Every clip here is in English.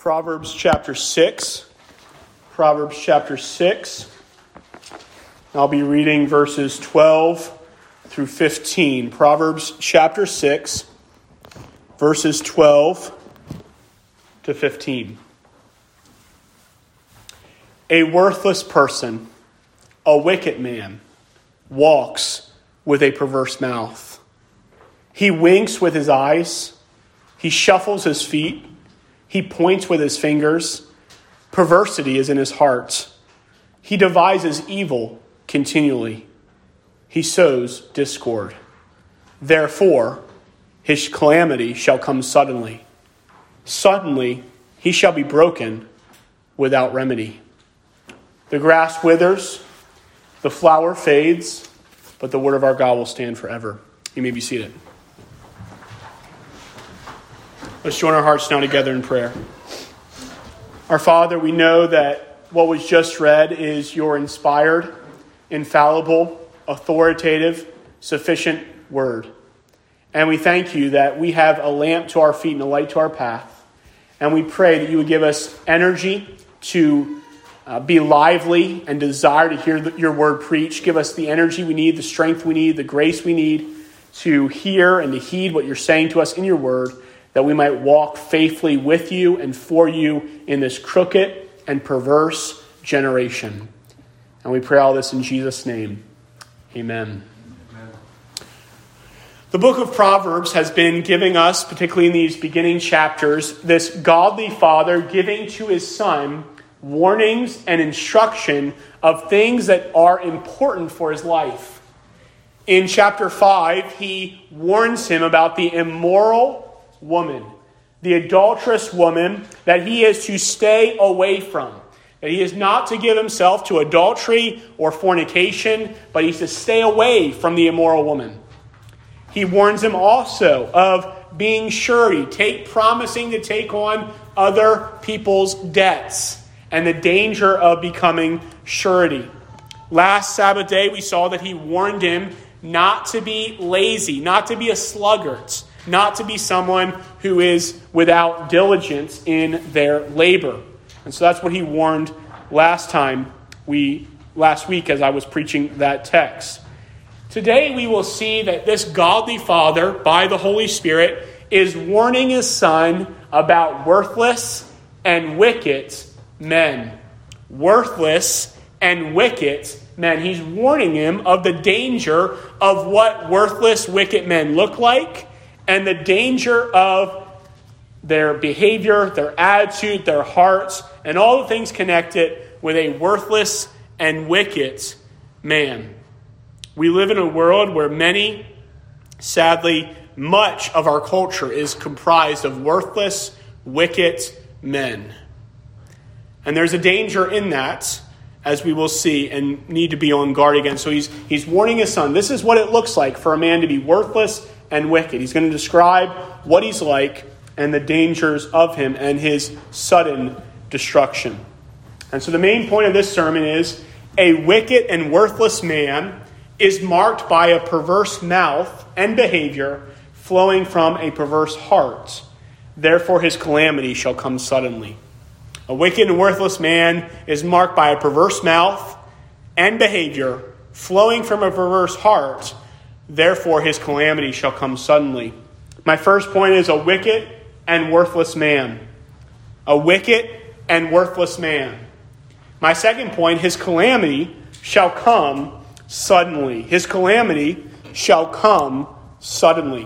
Proverbs chapter 6. Proverbs chapter 6. I'll be reading verses 12 through 15. Proverbs chapter 6, verses 12 to 15. A worthless person, a wicked man, walks with a perverse mouth. He winks with his eyes. He shuffles his feet. He points with his fingers. Perversity is in his heart. He devises evil continually. He sows discord. Therefore, his calamity shall come suddenly. Suddenly, he shall be broken without remedy. The grass withers, the flower fades, but the word of our God will stand forever. You may be seated. Let's join our hearts now together in prayer. Our Father, we know that what was just read is your inspired, infallible, authoritative, sufficient word. And we thank you that we have a lamp to our feet and a light to our path. And we pray that you would give us energy to be lively and desire to hear your word preached. Give us the energy we need, the strength we need, the grace we need to hear and to heed what you're saying to us in your word, that we might walk faithfully with you and for you in this crooked and perverse generation. And we pray all this in Jesus' name. Amen. The book of Proverbs has been giving us, particularly in these beginning chapters, this godly father giving to his son warnings and instruction of things that are important for his life. In chapter 5, he warns him about the immoral woman, the adulterous woman that he is to stay away from. That he is not to give himself to adultery or fornication, but he's to stay away from the immoral woman. He warns him also of being surety, promising to take on other people's debts, and the danger of becoming surety. Last Sabbath day, we saw that he warned him not to be lazy, not to be a sluggard, not to be someone who is without diligence in their labor. And so that's what he warned last week as I was preaching that text. Today we will see that this godly father, by the Holy Spirit, is warning his son about worthless and wicked men. Worthless and wicked men. He's warning him of the danger of what worthless, wicked men look like, and the danger of their behavior, their attitude, their hearts, and all the things connected with a worthless and wicked man. We live in a world where sadly, much of our culture is comprised of worthless, wicked men. And there's a danger in that, as we will see, and need to be on guard against. So he's warning his son. This is what it looks like for a man to be worthless and wicked. He's going to describe what he's like and the dangers of him and his sudden destruction. And so the main point of this sermon is a wicked and worthless man is marked by a perverse mouth and behavior flowing from a perverse heart. Therefore his calamity shall come suddenly. A wicked and worthless man is marked by a perverse mouth and behavior flowing from a perverse heart. Therefore his calamity shall come suddenly. My first point is a wicked and worthless man. A wicked and worthless man. My second point, his calamity shall come suddenly. His calamity shall come suddenly.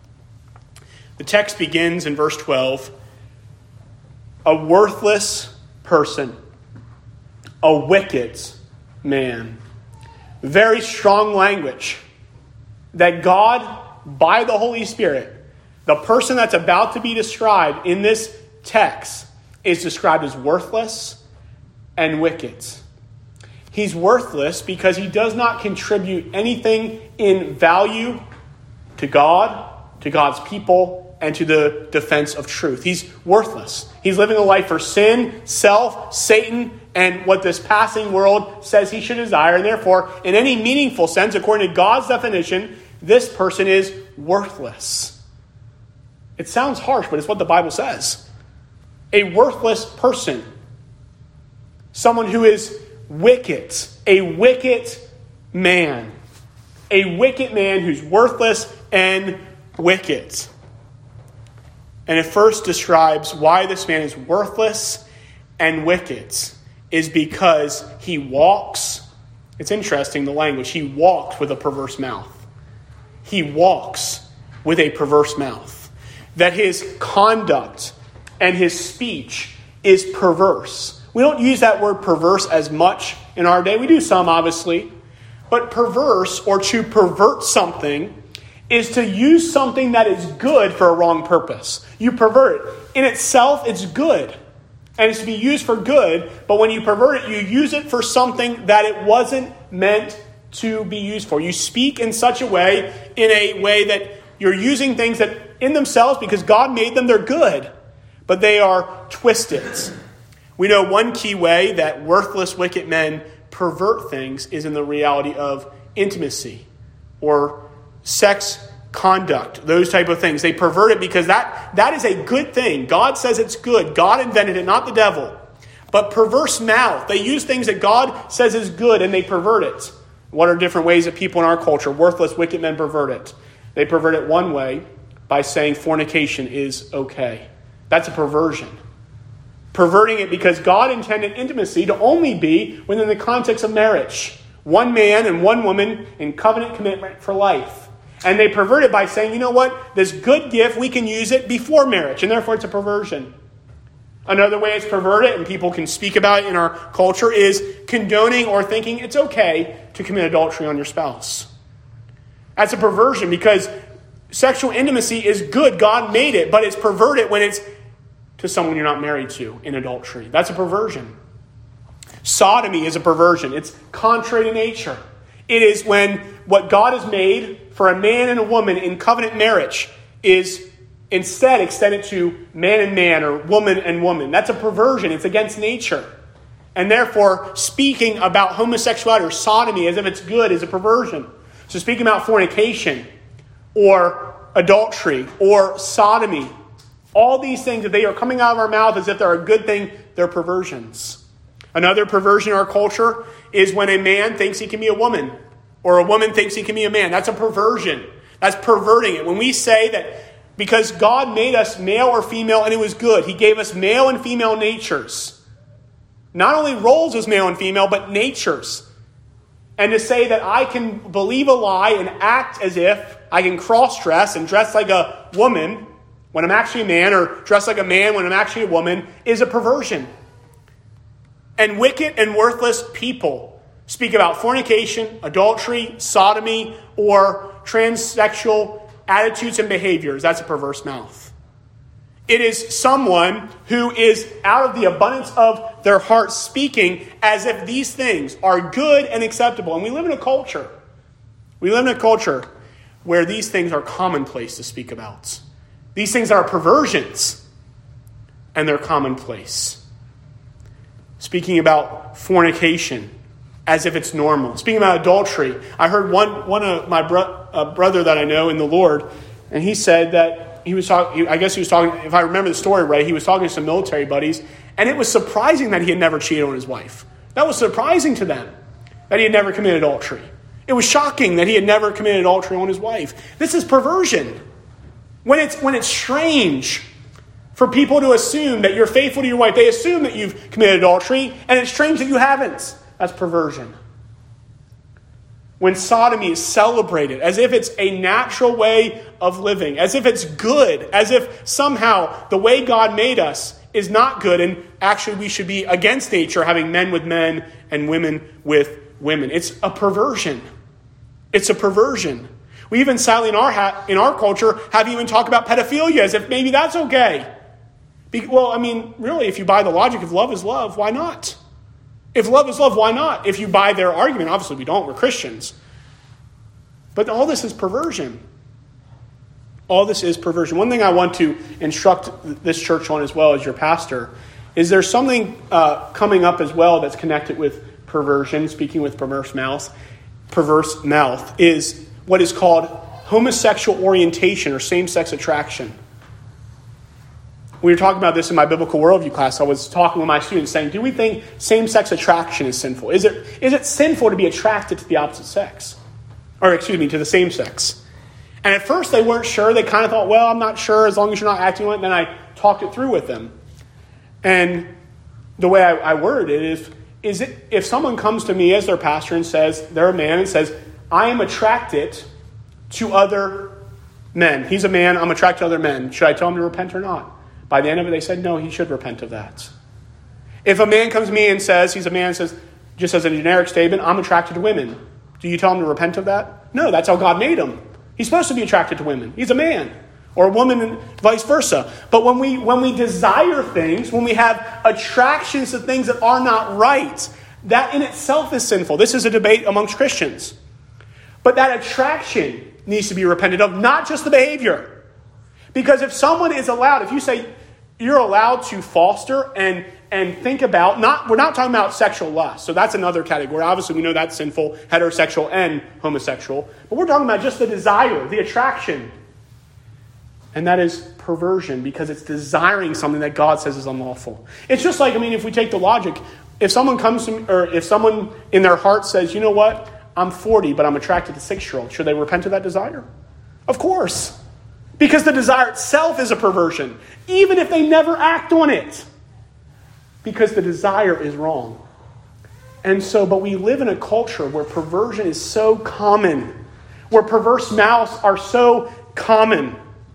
The text begins in verse 12. A worthless person. A wicked man. Very strong language. That God, by the Holy Spirit, the person that's about to be described in this text is described as worthless and wicked. He's worthless because he does not contribute anything in value to God, to God's people, and to the defense of truth. He's worthless. He's living a life for sin, self, Satan, and what this passing world says he should desire. And therefore, in any meaningful sense, according to God's definition, this person is worthless. It sounds harsh, but it's what the Bible says. a worthless person, someone who is wicked, a wicked man who's worthless and wicked. And it first describes why this man is worthless and wicked is because he walks. It's interesting, the language. He walks with a perverse mouth. He walks with a perverse mouth. That his conduct and his speech is perverse. We don't use that word perverse as much in our day. We do some, obviously. But perverse, or to pervert something, is to use something that is good for a wrong purpose. You pervert it. In itself, it's good. And it's to be used for good. But when you pervert it, you use it for something that it wasn't meant to be used for. You speak in such a way, in a way that you're using things that in themselves, because God made them, they're good. But they are twisted. We know one key way that worthless, wicked men pervert things is in the reality of intimacy or sex conduct, those type of things. They pervert it because that is a good thing. God says it's good. God invented it, not the devil. But perverse mouth, they use things that God says is good and they pervert it. What are different ways that people in our culture, worthless, wicked men, pervert it? They pervert it one way by saying fornication is okay. That's a perversion. Perverting it because God intended intimacy to only be within the context of marriage. One man and one woman in covenant commitment for life. And they pervert it by saying, you know what? This good gift, we can use it before marriage. And therefore it's a perversion. Another way it's perverted, and people can speak about it in our culture, is condoning or thinking it's okay to commit adultery on your spouse. That's a perversion because sexual intimacy is good. God made it, but it's perverted when it's to someone you're not married to in adultery. That's a perversion. Sodomy is a perversion. It's contrary to nature. It is when what God has made for a man and a woman in covenant marriage is instead extended to man and man or woman and woman. That's a perversion. It's against nature. And therefore, speaking about homosexuality or sodomy as if it's good is a perversion. So speaking about fornication or adultery or sodomy, all these things, if they are coming out of our mouth as if they're a good thing, they're perversions. Another perversion in our culture is when a man thinks he can be a woman or a woman thinks he can be a man. That's a perversion. That's perverting it. When we say that because God made us male or female and it was good, He gave us male and female natures. Not only roles as male and female, but natures. And to say that I can believe a lie and act as if I can cross-dress and dress like a woman when I'm actually a man, or dress like a man when I'm actually a woman, is a perversion. And wicked and worthless people speak about fornication, adultery, sodomy, or transsexual attitudes and behaviors. That's a perverse mouth. It is someone who is out of the abundance of their heart speaking as if these things are good and acceptable. And we live in a culture. Where these things are commonplace to speak about. These things are perversions, and they're commonplace. Speaking about fornication as if it's normal. Speaking about adultery, I heard one of my brother that I know in the Lord, and he said that he was talking, if I remember the story right, he was talking to some military buddies, and it was surprising that he had never cheated on his wife. That was surprising to them, that he had never committed adultery. It was shocking that he had never committed adultery on his wife. This is perversion. When it's strange for people to assume that you're faithful to your wife, they assume that you've committed adultery, and it's strange that you haven't. That's perversion. When sodomy is celebrated as if it's a natural way of living, as if it's good, as if somehow the way God made us is not good, and actually we should be against nature, having men with men and women with women. It's a perversion. It's a perversion. We even sadly in our culture have even talked about pedophilia as if maybe that's okay. Well, I mean, really, if you buy the logic, if love is love, why not? If love is love, why not? If you buy their argument, obviously we don't, we're Christians. But all this is perversion. All this is perversion. One thing I want to instruct this church on as well as your pastor is there's something coming up as well that's connected with perversion, speaking with perverse mouth, is what is called homosexual orientation or same-sex attraction. We were talking about this in my biblical worldview class. I was talking with my students saying, do we think same-sex attraction is sinful? Is it sinful to be attracted to the opposite sex? Or, to the same sex? And at first they weren't sure. They kind of thought, well, I'm not sure as long as you're not acting on it. Then I talked it through with them. And the way I worded it is if someone comes to me as their pastor and says, they're a man and says, I am attracted to other men. He's a man, I'm attracted to other men. Should I tell him to repent or not? By the end of it, they said, no, he should repent of that. If a man comes to me and says, he's a man and says, just as a generic statement, I'm attracted to women. Do you tell him to repent of that? No, that's how God made him. He's supposed to be attracted to women. He's a man. Or a woman and vice versa. But when we desire things, when we have attractions to things that are not right, that in itself is sinful. This is a debate amongst Christians. But that attraction needs to be repented of, not just the behavior. Because if someone is allowed, if you say you're allowed to foster and think about, we're not talking about sexual lust. So that's another category. Obviously, we know that's sinful, heterosexual and homosexual. But we're talking about just the desire, the attraction. And that is perversion because it's desiring something that God says is unlawful. It's just like, if we take the logic, if someone comes to me, or if someone in their heart says, you know what, I'm 40, but I'm attracted to 6-year-olds. Should they repent of that desire? Of course. Because the desire itself is a perversion, even if they never act on it. Because the desire is wrong. And so, but we live in a culture where perversion is so common, where perverse mouths are so common.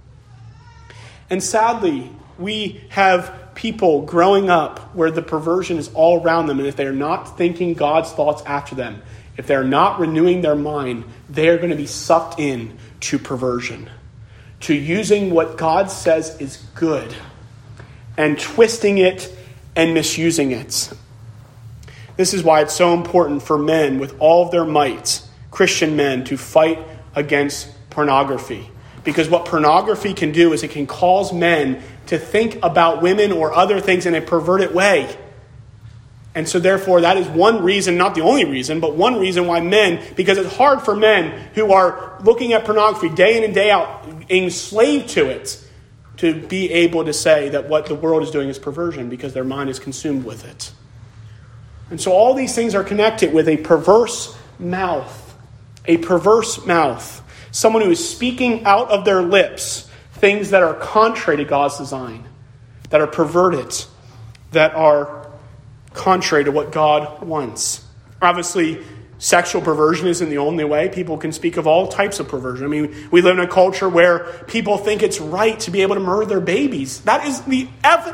And sadly, we have people growing up where the perversion is all around them, and if they're not thinking God's thoughts after them, if they're not renewing their mind, they are going to be sucked in to perversion, to using what God says is good and twisting it and misusing it. This is why it's so important for men with all of their might, Christian men, to fight against pornography. Because what pornography can do is it can cause men to think about women or other things in a perverted way. And so therefore, that is one reason, not the only reason, but one reason why men, because it's hard for men who are looking at pornography day in and day out, enslaved to it, to be able to say that what the world is doing is perversion because their mind is consumed with it. And so all these things are connected with a perverse mouth. A perverse mouth. Someone who is speaking out of their lips things that are contrary to God's design, that are perverted, that are contrary to what God wants. Obviously, sexual perversion isn't the only way. People can speak of all types of perversion. We live in a culture where people think it's right to be able to murder their babies. That is the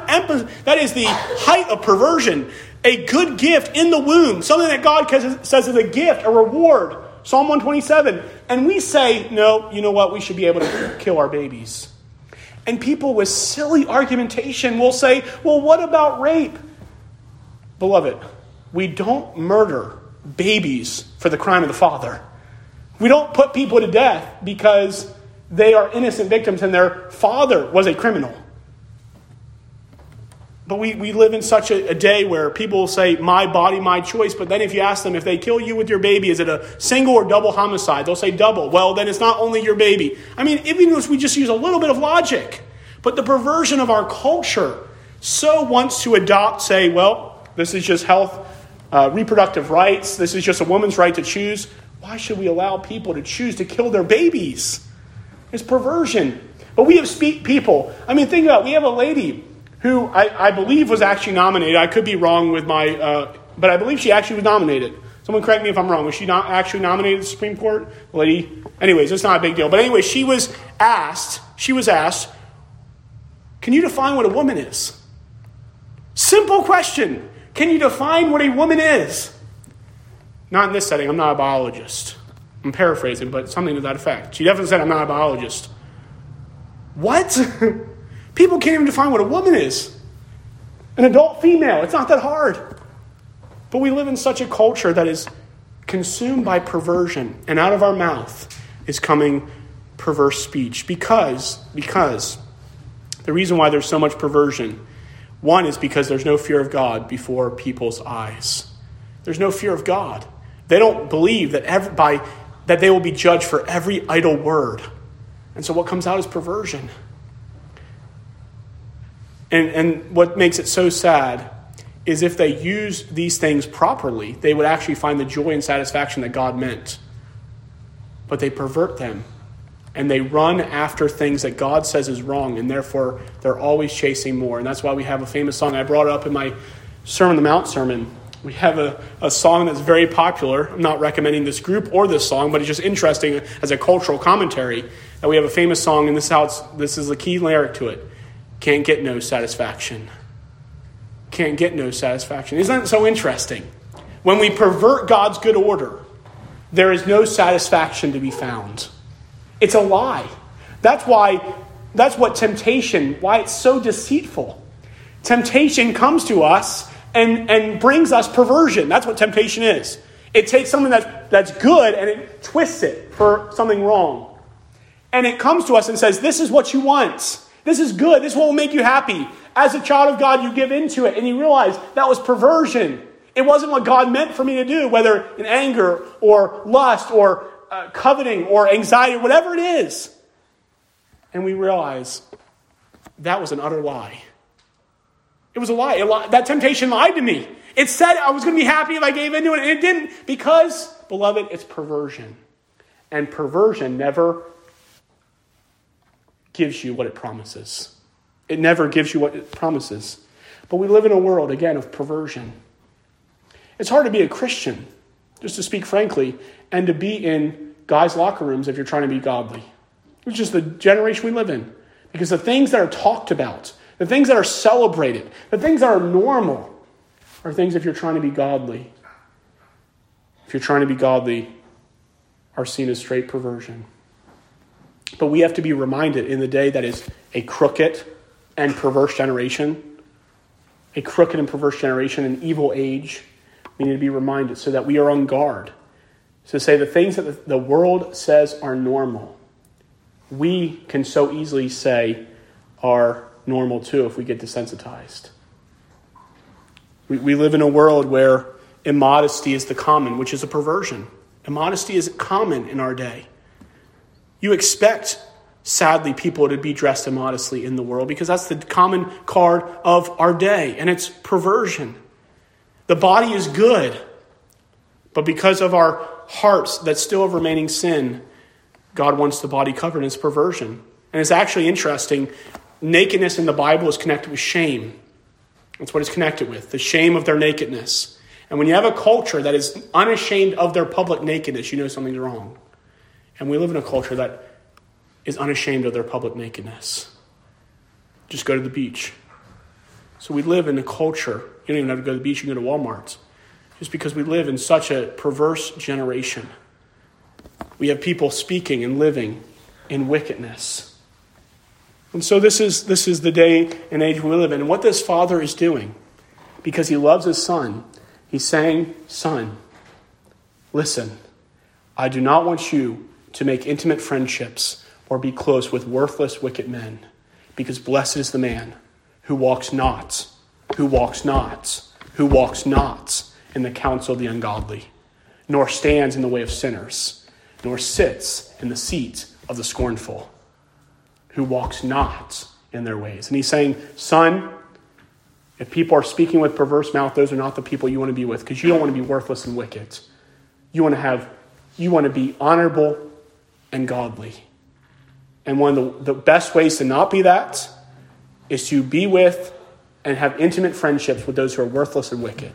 height of perversion. A good gift in the womb, something that God says is a gift, a reward. Psalm 127. And we say, no, you know what? We should be able to kill our babies. And people with silly argumentation will say, well, what about rape? Beloved, we don't murder babies for the crime of the father. We don't put people to death because they are innocent victims and their father was a criminal. But we live in such a day where people say, my body, my choice. But then if you ask them, if they kill you with your baby, is it a single or double homicide? They'll say double. Well, then it's not only your baby. Even if we just use a little bit of logic. But the perversion of our culture so wants to adopt, say, well, this is just health, reproductive rights. This is just a woman's right to choose. Why should we allow people to choose to kill their babies? It's perversion. But we have people. Think about it. We have a lady who I believe was actually nominated. I could be wrong with but I believe she actually was nominated. Someone correct me if I'm wrong. Was she not actually nominated to the Supreme Court? Lady? Anyways, it's not a big deal. But anyway, she was asked, can you define what a woman is? Simple question. Can you define what a woman is? Not in this setting. I'm not a biologist. I'm paraphrasing, but something to that effect. She definitely said, I'm not a biologist. What? People can't even define what a woman is. An adult female. It's not that hard. But we live in such a culture that is consumed by perversion. And out of our mouth is coming perverse speech. Because the reason why there's so much perversion, one is because there's no fear of God before people's eyes. There's no fear of God. They don't believe that that they will be judged for every idle word. And so what comes out is perversion. And what makes it so sad is if they use these things properly, they would actually find the joy and satisfaction that God meant. But they pervert them, and they run after things that God says is wrong, and therefore they're always chasing more. And that's why we have a famous song. I brought it up in my Sermon on the Mount sermon. We have a song that's very popular. I'm not recommending this group or this song, but it's just interesting as a cultural commentary that we have a famous song, and this is the key lyric to it. Can't get no satisfaction. Can't get no satisfaction. Isn't that so interesting? When we pervert God's good order, there is no satisfaction to be found. It's a lie. That's what temptation, why it's so deceitful. Temptation comes to us and brings us perversion. That's what temptation is. It takes something that's good and it twists it for something wrong. And it comes to us and says, this is what you want. This is good. This will make you happy. As a child of God, you give into it and you realize that was perversion. It wasn't what God meant for me to do, whether in anger or lust or coveting or anxiety, or whatever it is. And we realize that was an utter lie. It was a lie. That temptation lied to me. It said I was going to be happy if I gave into it, and it didn't, because, beloved, it's perversion. And perversion never gives you what it promises. It never gives you what it promises. But we live in a world, again, of perversion. It's hard to be a Christian, just to speak frankly, and to be in guys' locker rooms if you're trying to be godly. It's just the generation we live in. Because the things that are talked about, the things that are celebrated, the things that are normal, are things if you're trying to be godly. If you're trying to be godly, are seen as straight perversion. But we have to be reminded in the day that is a crooked and perverse generation, an evil age, we need to be reminded so that we are on guard. So say the things that the world says are normal, we can so easily say are normal too if we get desensitized. We live in a world where immodesty is the common, which is a perversion. Immodesty is common in our day. You expect, sadly, people to be dressed immodestly in the world because that's the common card of our day, and it's perversion. The body is good, but because of our hearts that still have remaining sin, God wants the body covered, and it's perversion. And it's actually interesting, nakedness in the Bible is connected with shame. That's what it's connected with, the shame of their nakedness. And when you have a culture that is unashamed of their public nakedness, you know something's wrong. And we live in a culture that is unashamed of their public nakedness. Just go to the beach. So we live in a culture, you don't even have to go to the beach, you can go to Walmart. Just because we live in such a perverse generation. We have people speaking and living in wickedness. And so this is the day and age we live in. And what this father is doing, because he loves his son, he's saying, son, listen, I do not want you to make intimate friendships or be close with worthless, wicked men, because blessed is the man who walks not in the counsel of the ungodly, nor stands in the way of sinners, nor sits in the seat of the scornful, who walks not in their ways. And he's saying, son, if people are speaking with perverse mouth, those are not the people you want to be with, because you don't want to be worthless and wicked. You want to be honorable and godly. And one of the best ways to not be that is to be with and have intimate friendships with those who are worthless and wicked.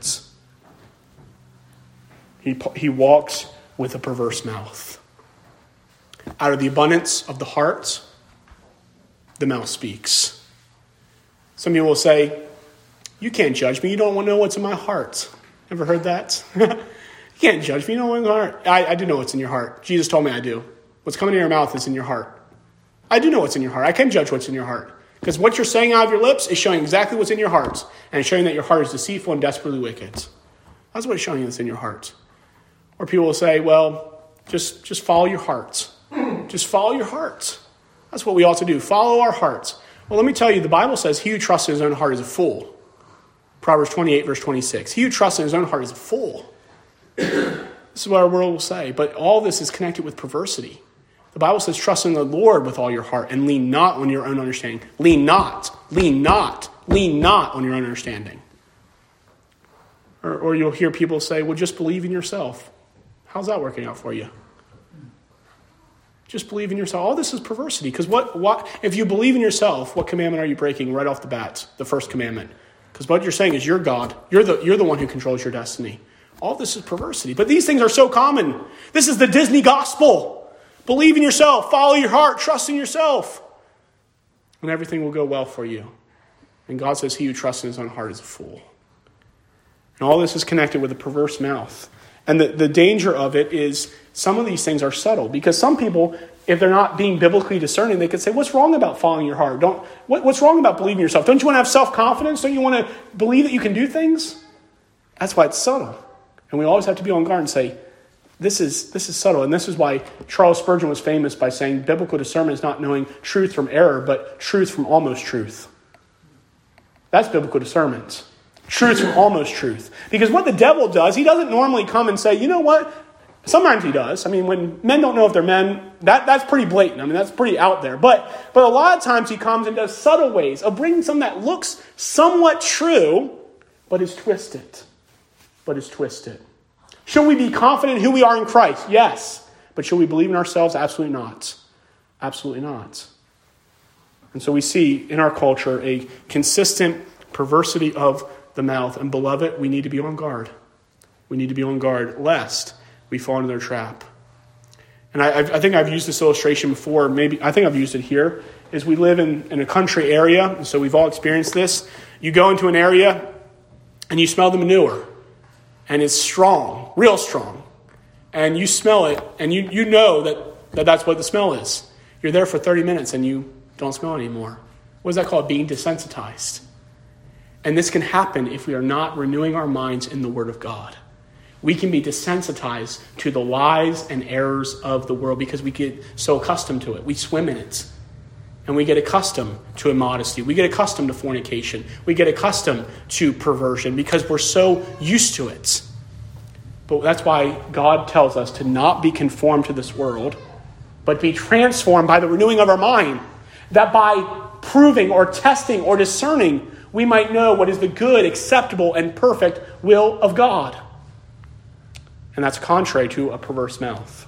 He walks with a perverse mouth. Out of the abundance of the heart, the mouth speaks. Some people will say, you can't judge me. You don't want to know what's in my heart. Ever heard that? You can't judge me. You don't know what's in my heart. I do know what's in your heart. Jesus told me I do. What's coming in your mouth is in your heart. I do know what's in your heart. I can judge what's in your heart. Because what you're saying out of your lips is showing exactly what's in your heart. And it's showing that your heart is deceitful and desperately wicked. That's what it's showing that's in your heart. Or people will say, well, just follow your heart. Just follow your heart. That's what we ought to do. Follow our hearts. Well, let me tell you, the Bible says he who trusts in his own heart is a fool. Proverbs 28, verse 26. He who trusts in his own heart is a fool. This is what our world will say. But all this is connected with perversity. The Bible says, trust in the Lord with all your heart and lean not on your own understanding. Lean not Lean not on your own understanding. Or you'll hear people say, well, just believe in yourself. How's that working out for you? Just believe in yourself. All this is perversity. Because what if you believe in yourself, what commandment are you breaking right off the bat? The first commandment. Because what you're saying is you're God. You're the one who controls your destiny. All this is perversity. But these things are so common. This is the Disney gospel. Believe in yourself. Follow your heart. Trust in yourself. And everything will go well for you. And God says he who trusts in his own heart is a fool. And all this is connected with a perverse mouth. And the danger of it is some of these things are subtle. Because some people, if they're not being biblically discerning, they could say, what's wrong about following your heart? What's wrong about believing in yourself? Don't you want to have self-confidence? Don't you want to believe that you can do things? That's why it's subtle. And we always have to be on guard and say, this is subtle. And this is why Charles Spurgeon was famous by saying, biblical discernment is not knowing truth from error, but truth from almost truth. That's biblical discernment. Truth from almost truth. Because what the devil does, he doesn't normally come and say, you know what? Sometimes he does. I mean, when men don't know if they're men, that's pretty blatant. I mean, that's pretty out there. But a lot of times he comes and does subtle ways of bringing something that looks somewhat true, but is twisted. Should we be confident in who we are in Christ? Yes. But should we believe in ourselves? Absolutely not. Absolutely not. And so we see in our culture a consistent perversity of the mouth. And beloved, we need to be on guard. We need to be on guard lest we fall into their trap. And I think I've used this illustration before. I think I've used it here. Is we live in a country area, and so we've all experienced this. You go into an area and you smell the manure. And it's strong, real strong. And you smell it, and you know that's what the smell is. You're there for 30 minutes and you don't smell it anymore. What is that called? Being desensitized. And this can happen if we are not renewing our minds in the Word of God. We can be desensitized to the lies and errors of the world because we get so accustomed to it. We swim in it. And we get accustomed to immodesty. We get accustomed to fornication. We get accustomed to perversion because we're so used to it. But that's why God tells us to not be conformed to this world, but be transformed by the renewing of our mind. That by proving or testing or discerning, we might know what is the good, acceptable, and perfect will of God. And that's contrary to a perverse mouth.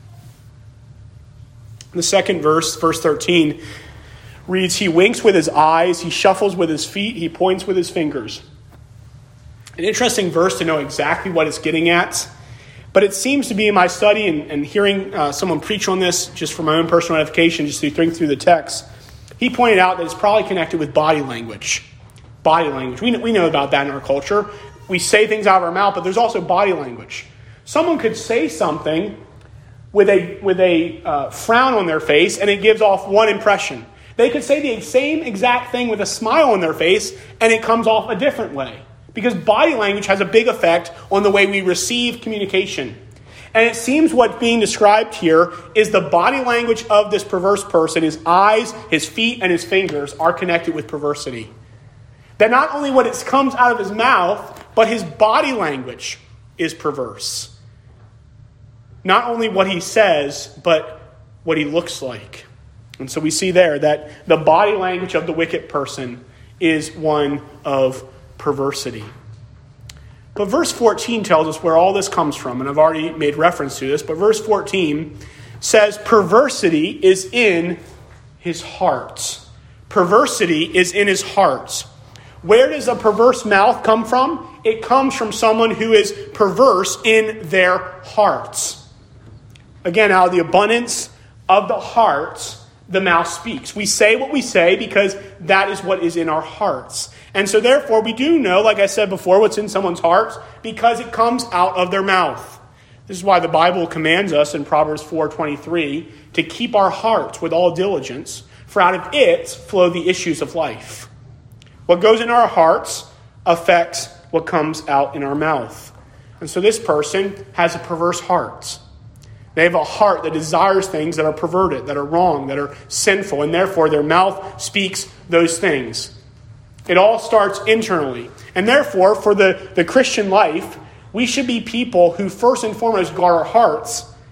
The second verse 13, reads, he winks with his eyes, he shuffles with his feet, he points with his fingers. An interesting verse to know exactly what it's getting at. But it seems to be in my study and hearing someone preach on this just for my own personal edification, just to think through the text, he pointed out that it's probably connected with body language. Body language. We know about that in our culture. We say things out of our mouth, but there's also body language. Someone could say something with a frown on their face, and it gives off one impression. They could say the same exact thing with a smile on their face, and it comes off a different way. Because body language has a big effect on the way we receive communication. And it seems what's being described here is the body language of this perverse person. His eyes, his feet, and his fingers are connected with perversity. That not only what comes out of his mouth, but his body language is perverse. Not only what he says, but what he looks like. And so we see there that the body language of the wicked person is one of perversity. But verse 14 tells us where all this comes from, and I've already made reference to this, but verse 14 says perversity is in his heart. Perversity is in his heart. Where does a perverse mouth come from? It comes from someone who is perverse in their hearts. Again, out of the abundance of the heart, the mouth speaks. We say what we say because that is what is in our hearts. And so therefore we do know, like I said before, what's in someone's hearts because it comes out of their mouth. This is why the Bible commands us in Proverbs 4:23 to keep our hearts with all diligence, for out of it flow the issues of life. What goes in our hearts affects what comes out in our mouth. And so this person has a perverse heart. They have a heart that desires things that are perverted, that are wrong, that are sinful, and therefore their mouth speaks those things. It all starts internally. And therefore, for the Christian life, we should be people who first and foremost guard our hearts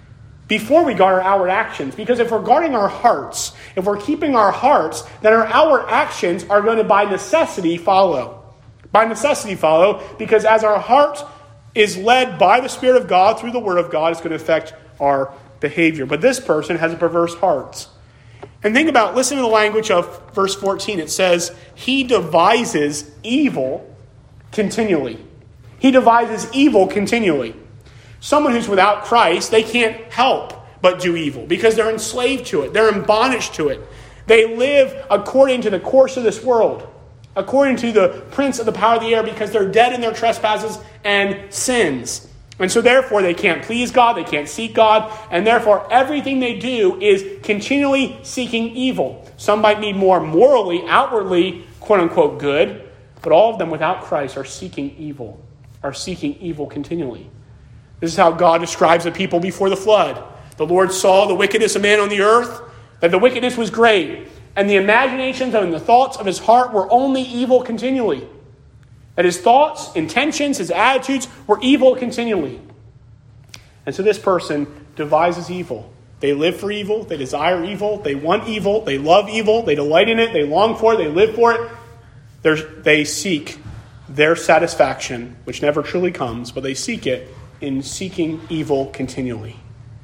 before we guard our outward actions. Because if we're guarding our hearts, if we're keeping our hearts, then our outward actions are going to by necessity follow. By necessity follow, because as our heart is led by the Spirit of God through the Word of God, it's going to affect our behavior. But this person has a perverse heart. And think about, listen to the language of verse 14. It says, he devises evil continually. He devises evil continually. Someone who's without Christ, they can't help but do evil because they're enslaved to it. They're in bondage to it. They live according to the course of this world, according to the prince of the power of the air, because they're dead in their trespasses and sins. And so therefore they can't please God, they can't seek God, and therefore everything they do is continually seeking evil. Some might be more morally, outwardly, quote-unquote good, but all of them without Christ are seeking evil continually. This is how God describes the people before the flood. The Lord saw the wickedness of man on the earth, that the wickedness was great, and the imaginations and the thoughts of his heart were only evil continually. That his thoughts, intentions, his attitudes were evil continually. And so this person devises evil. They live for evil, they desire evil, they want evil, they love evil, they delight in it, they long for it, they live for it. They seek their satisfaction, which never truly comes, but they seek it in seeking evil continually.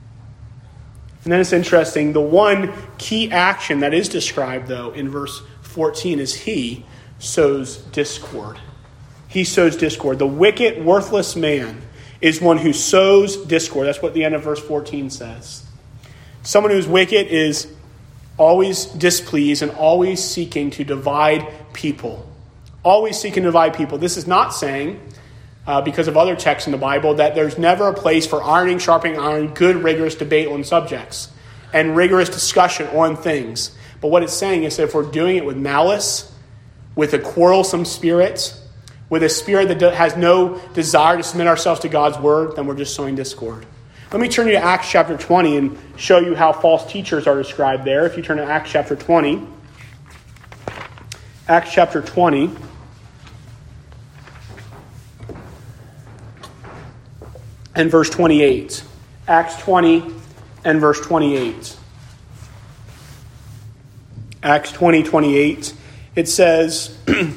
And then it's interesting, the one key action that is described, though, in verse 14 is he sows discord. He sows discord. The wicked, worthless man is one who sows discord. That's what the end of verse 14 says. Someone who's wicked is always displeased and always seeking to divide people. Always seeking to divide people. This is not saying, because of other texts in the Bible, that there's never a place for ironing, sharpening iron, good, rigorous debate on subjects and rigorous discussion on things. But what it's saying is that if we're doing it with malice, with a quarrelsome spirit, with a spirit that has no desire to submit ourselves to God's word, then we're just sowing discord. Let me turn you to Acts chapter 20 and show you how false teachers are described there. If you turn to Acts chapter 20. Acts chapter 20. And verse 28. Acts 20 and verse 28. Acts 20, 28. It says,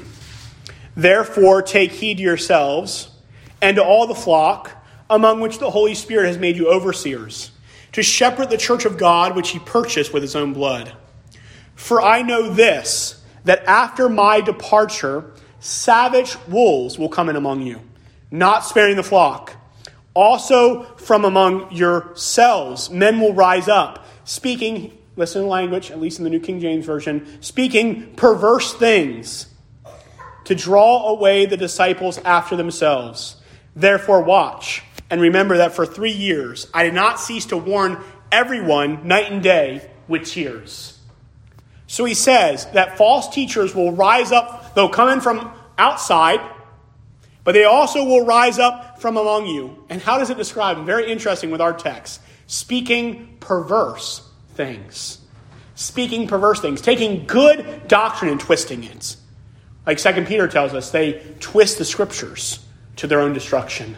therefore take heed to yourselves and to all the flock, among which the Holy Spirit has made you overseers, to shepherd the church of God, which he purchased with his own blood. For I know this, that after my departure, savage wolves will come in among you, not sparing the flock. Also from among yourselves, men will rise up, speaking, listen to the language, at least in the New King James Version, speaking perverse things to draw away the disciples after themselves. Therefore watch, and remember that for 3 years I did not cease to warn everyone night and day with tears. So he says that false teachers will rise up, they'll come in from outside, but they also will rise up from among you. And how does it describe them? Very interesting with our text. Speaking perverse things. Speaking perverse things. Taking good doctrine and twisting it. Like 2 Peter tells us, they twist the scriptures to their own destruction.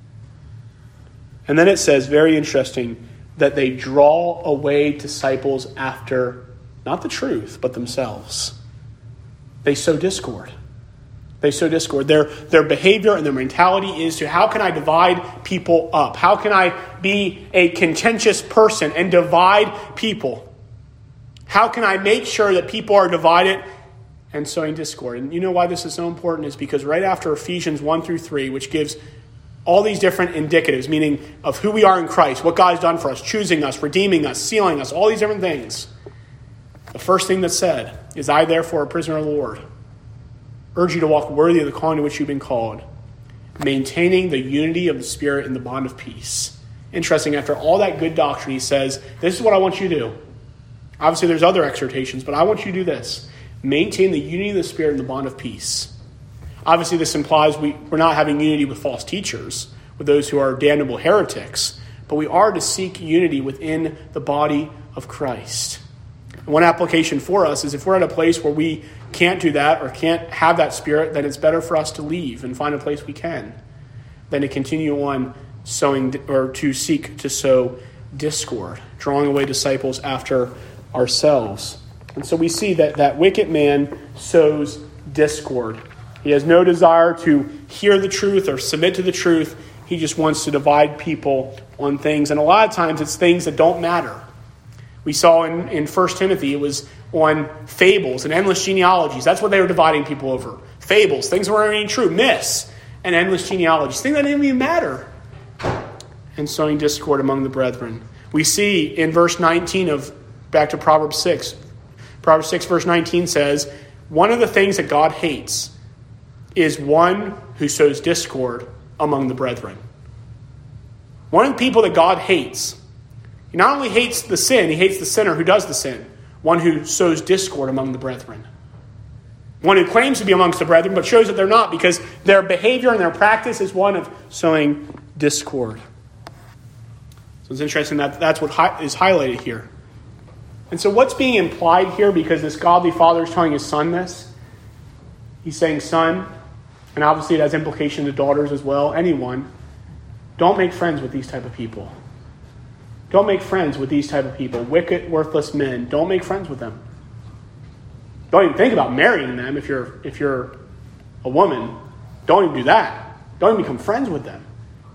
And then it says, very interesting, that they draw away disciples after, not the truth, but themselves. They sow discord. They sow discord. Their behavior and their mentality is to, how can I divide people up? How can I be a contentious person and divide people? How can I make sure that people are divided and sowing discord? And you know why this is so important is because right after Ephesians 1 through 3, which gives all these different indicatives, meaning of who we are in Christ, what God's done for us, choosing us, redeeming us, sealing us, all these different things. The first thing that's said is, I therefore, a prisoner of the Lord, urge you to walk worthy of the calling to which you've been called, maintaining the unity of the Spirit in the bond of peace. Interesting, after all that good doctrine, he says, this is what I want you to do. Obviously, there's other exhortations, but I want you to do this. Maintain the unity of the Spirit in the bond of peace. Obviously, this implies we're not having unity with false teachers, with those who are damnable heretics, but we are to seek unity within the body of Christ. And one application for us is if we're at a place where we can't do that or can't have that spirit, then it's better for us to leave and find a place we can than to continue on sowing or to seek to sow discord, drawing away disciples after ourselves. And so we see that wicked man sows discord. He has no desire to hear the truth or submit to the truth. He just wants to divide people on things. And a lot of times it's things that don't matter. We saw in 1 Timothy, it was on fables and endless genealogies. That's what they were dividing people over. Fables, things that weren't even true. Myths and endless genealogies, things that didn't even matter. And sowing discord among the brethren. We see in verse 19 back to Proverbs 6. Proverbs 6 verse 19 says, one of the things that God hates is one who sows discord among the brethren. One of the people that God hates, he not only hates the sin, he hates the sinner who does the sin. One who sows discord among the brethren. One who claims to be amongst the brethren, but shows that they're not, because their behavior and their practice is one of sowing discord. So it's interesting that that's what is highlighted here. And so what's being implied here, because this godly father is telling his son this? He's saying, son, and obviously it has implication to daughters as well, anyone, don't make friends with these type of people. Don't make friends with these type of people. Wicked, worthless men. Don't make friends with them. Don't even think about marrying them if you're a woman. Don't even do that. Don't even become friends with them.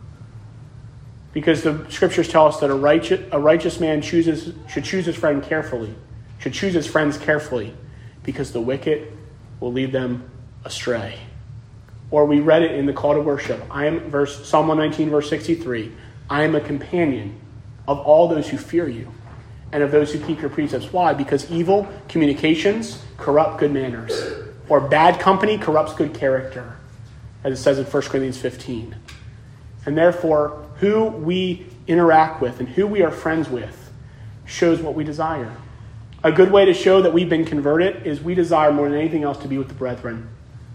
Because the scriptures tell us that a righteous man should choose his friend carefully. Should choose his friends carefully. Because the wicked will lead them astray. Or we read it in the call to worship. Psalm 119, verse 63. I am a companion of all those who fear you, and of those who keep your precepts. Why? Because evil communications corrupt good manners, or bad company corrupts good character, as it says in 1 Corinthians 15. And therefore, who we interact with and who we are friends with shows what we desire. A good way to show that we've been converted is we desire more than anything else to be with the brethren.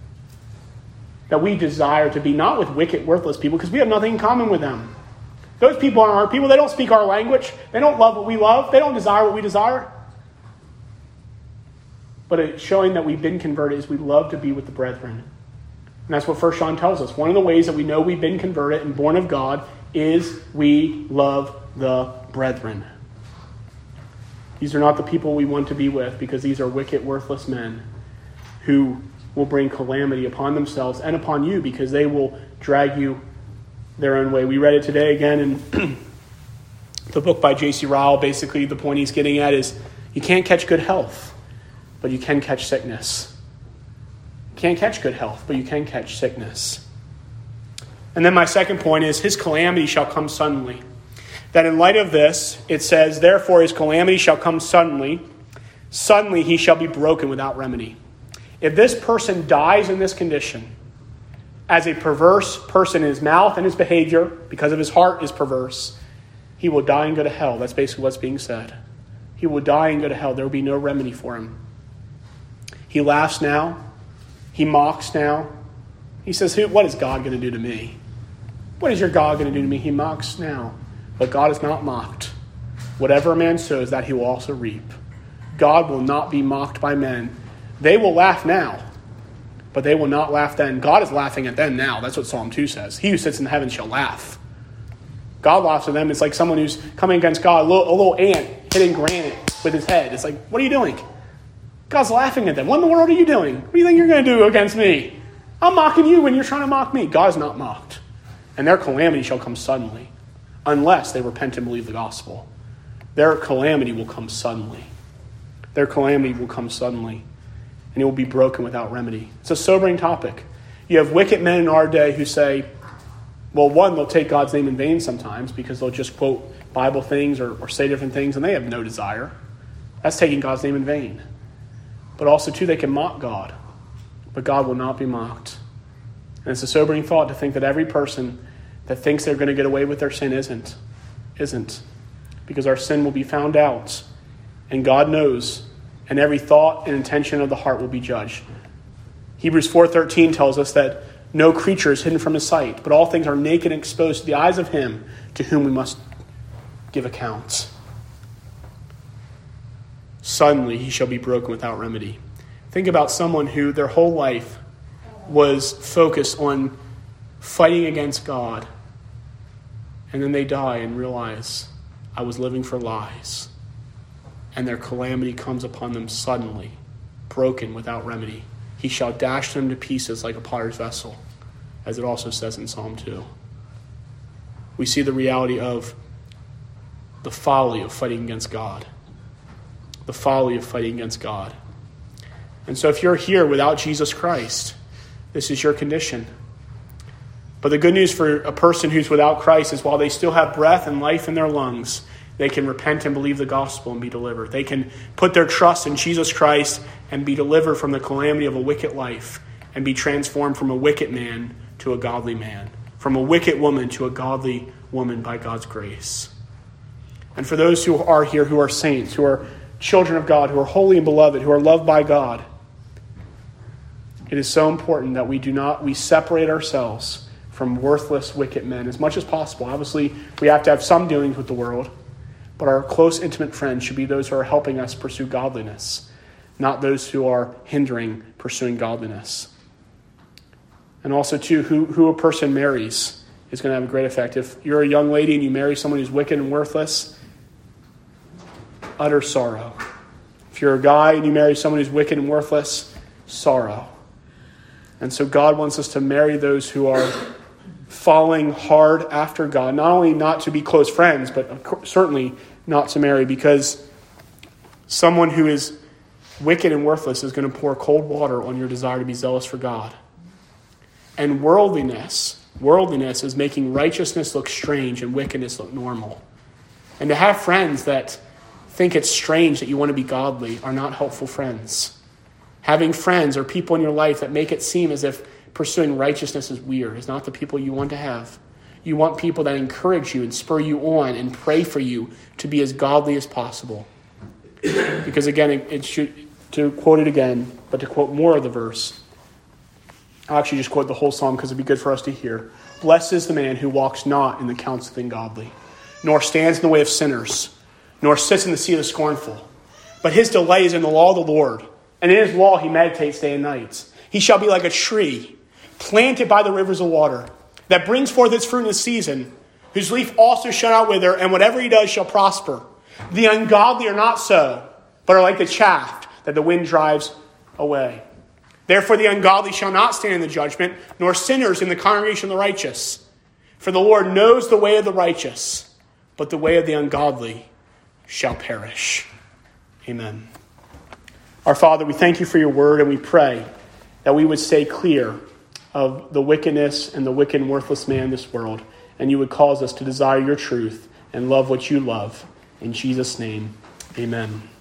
That we desire to be not with wicked, worthless people, because we have nothing in common with them. Those people aren't our people. They don't speak our language. They don't love what we love. They don't desire what we desire. But it's showing that we've been converted is we love to be with the brethren. And that's what 1 John tells us. One of the ways that we know we've been converted and born of God is we love the brethren. These are not the people we want to be with, because these are wicked, worthless men who will bring calamity upon themselves and upon you, because they will drag you their own way. We read it today again in the book by J.C. Ryle. Basically, the point he's getting at is you can't catch good health, but you can catch sickness. You can't catch good health, but you can catch sickness. And then my second point is his calamity shall come suddenly. That in light of this, it says, therefore his calamity shall come suddenly. Suddenly he shall be broken without remedy. If this person dies in this condition, as a perverse person in his mouth and his behavior, because of his heart is perverse, he will die and go to hell. That's basically what's being said. He will die and go to hell. There will be no remedy for him. He laughs now. He mocks now. He says, what is God going to do to me? What is your God going to do to me? He mocks now. But God is not mocked. Whatever a man sows, that he will also reap. God will not be mocked by men. They will laugh now, but they will not laugh then. God is laughing at them now. That's what Psalm 2 says. He who sits in heaven shall laugh. God laughs at them. It's like someone who's coming against God, a little ant hitting granite with his head. It's like, what are you doing? God's laughing at them. What in the world are you doing? What do you think you're going to do against me? I'm mocking you when you're trying to mock me. God is not mocked. And their calamity shall come suddenly, unless they repent and believe the gospel. Their calamity will come suddenly. Their calamity will come suddenly. And it will be broken without remedy. It's a sobering topic. You have wicked men in our day who say, well, one, they'll take God's name in vain sometimes because they'll just quote Bible things or say different things, and they have no desire. That's taking God's name in vain. But also, too, they can mock God. But God will not be mocked. And it's a sobering thought to think that every person that thinks they're going to get away with their sin isn't. Because our sin will be found out. And God knows. And every thought and intention of the heart will be judged. Hebrews 4:13 tells us that no creature is hidden from his sight, but all things are naked and exposed to the eyes of him to whom we must give accounts. Suddenly he shall be broken without remedy. Think about someone who their whole life was focused on fighting against God, and then they die and realize I was living for lies. And their calamity comes upon them suddenly, broken without remedy. He shall dash them to pieces like a potter's vessel, as it also says in Psalm 2. We see the reality of the folly of fighting against God. The folly of fighting against God. And so if you're here without Jesus Christ, this is your condition. But the good news for a person who's without Christ is while they still have breath and life in their lungs, they can repent and believe the gospel and be delivered. They can put their trust in Jesus Christ and be delivered from the calamity of a wicked life and be transformed from a wicked man to a godly man, from a wicked woman to a godly woman by God's grace. And for those who are here who are saints, who are children of God, who are holy and beloved, who are loved by God, it is so important that we separate ourselves from worthless, wicked men as much as possible. Obviously, we have to have some dealings with the world, but our close, intimate friends should be those who are helping us pursue godliness, not those who are hindering pursuing godliness. And also, too, who a person marries is going to have a great effect. If you're a young lady and you marry someone who's wicked and worthless, utter sorrow. If you're a guy and you marry someone who's wicked and worthless, sorrow. And so God wants us to marry those who are falling hard after God, not only not to be close friends, but certainly not to marry, because someone who is wicked and worthless is going to pour cold water on your desire to be zealous for God. And worldliness is making righteousness look strange and wickedness look normal. And to have friends that think it's strange that you want to be godly are not helpful friends. Having friends or people in your life that make it seem as if pursuing righteousness is weird is not the people you want to have. You want people that encourage you and spur you on and pray for you to be as godly as possible. Because again, it should, to quote it again, but to quote more of the verse, I'll actually just quote the whole psalm because it'd be good for us to hear. Blessed is the man who walks not in the counsel of the ungodly, nor stands in the way of sinners, nor sits in the seat of the scornful. But his delight is in the law of the Lord, and in his law he meditates day and night. He shall be like a tree planted by the rivers of water, that brings forth its fruit in its season, whose leaf also shall not wither, and whatever he does shall prosper. The ungodly are not so, but are like the chaff that the wind drives away. Therefore the ungodly shall not stand in the judgment, nor sinners in the congregation of the righteous. For the Lord knows the way of the righteous, but the way of the ungodly shall perish. Amen. Our Father, we thank you for your word, and we pray that we would stay clear of the wickedness and the wicked and worthless man in this world, and you would cause us to desire your truth and love what you love. In Jesus' name, amen.